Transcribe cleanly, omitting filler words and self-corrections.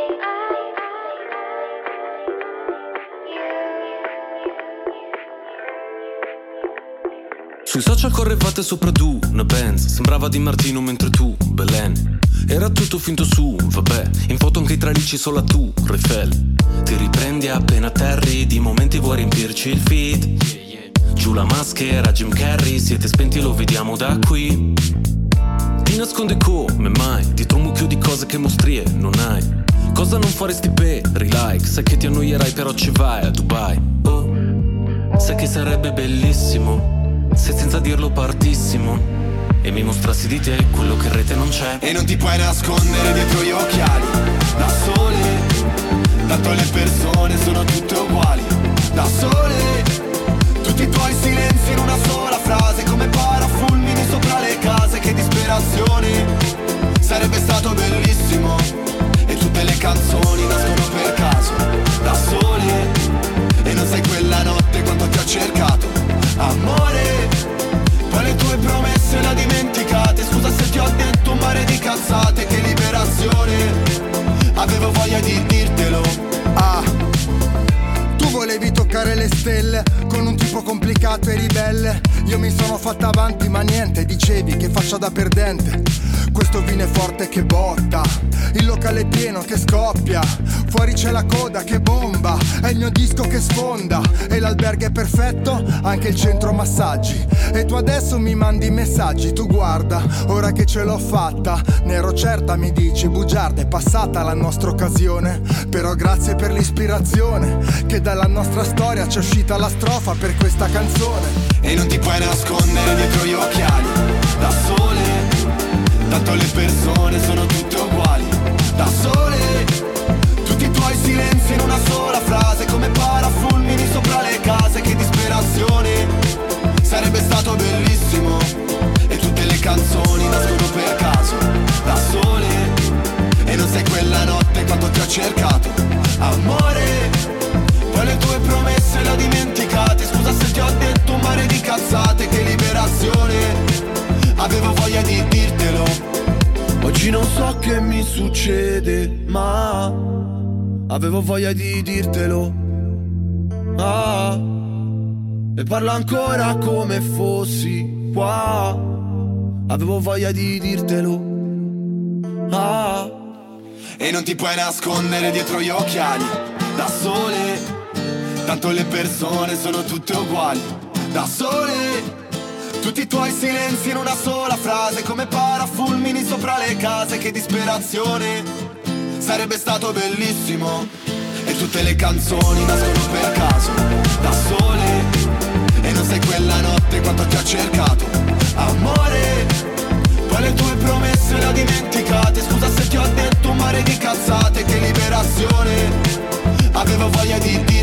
Sui social correvate sopra tu, una Benz. Sembrava Di Martino mentre tu, Belen. Era tutto finto su, vabbè. In foto anche i tralicci solo a tu, Refel. Ti riprendi appena atterri, di momenti vuoi riempirci il feed. Giù la maschera, Jim Carrey, siete spenti lo vediamo da qui. Ti nasconde come mai, dietro un mucchio di cose che mostrie non hai. Cosa non faresti per like? Sai che ti annoierai però ci vai a Dubai. Oh, sai che sarebbe bellissimo se senza dirlo partissimo e mi mostrassi di te quello che in rete non c'è. E non ti puoi nascondere dietro gli occhiali, da sole, tanto le persone sono tutte uguali. Da sole, tutti i tuoi silenzi in una sola frase, come parafulmini sopra le case. Che disperazione, sarebbe stato bellissimo. E tutte le canzoni nascono per caso, da sole. E non sai quella notte quanto ti ho cercato, amore. Poi le tue promesse le dimenticate. Scusa se ti ho detto un mare di cazzate. Che liberazione, avevo voglia di dirtelo. Ah, tu volevi toccare le stelle con un tipo complicato e ribelle. Io mi sono fatta avanti ma niente, dicevi che faccia da perdente. Questo vino è forte che botta, il locale è pieno che scoppia, fuori c'è la coda che bomba, è il mio disco che sfonda. E l'albergo è perfetto, anche il centro massaggi. E tu adesso mi mandi messaggi, tu guarda, ora che ce l'ho fatta. Ne ero certa, mi dici, bugiarda, è passata la nostra occasione. Però grazie per l'ispirazione, che dalla nostra storia c'è uscita la strofa per questa canzone. E non ti puoi nascondere dietro gli occhiali, da sole, tanto le persone sono tutte uguali. Da sole, tutti i tuoi silenzi in una sola frase, come parafulmini sopra le case. Che disperazione, sarebbe stato bellissimo. E tutte le canzoni nascono per caso, da sole. E non sai quella notte quanto ti ho cercato, amore. Poi le tue promesse le ho dimenticate. Scusa se ti ho detto un mare di cazzate. Che liberazione, avevo voglia di dirtelo. Oggi non so che mi succede, ma avevo voglia di dirtelo. Ah, e parlo ancora come fossi qua. Avevo voglia di dirtelo. Ah, e non ti puoi nascondere dietro gli occhiali, da sole, tanto le persone sono tutte uguali. Da sole, tutti i tuoi silenzi in una sola frase, come parafulmini sopra le case. Che disperazione, sarebbe stato bellissimo. E tutte le canzoni nascono per caso, da sole. E non sai quella notte quanto ti ho cercato, amore. Poi le tue promesse le ho dimenticate. Scusa se ti ho detto un mare di cazzate. Che liberazione, avevo voglia di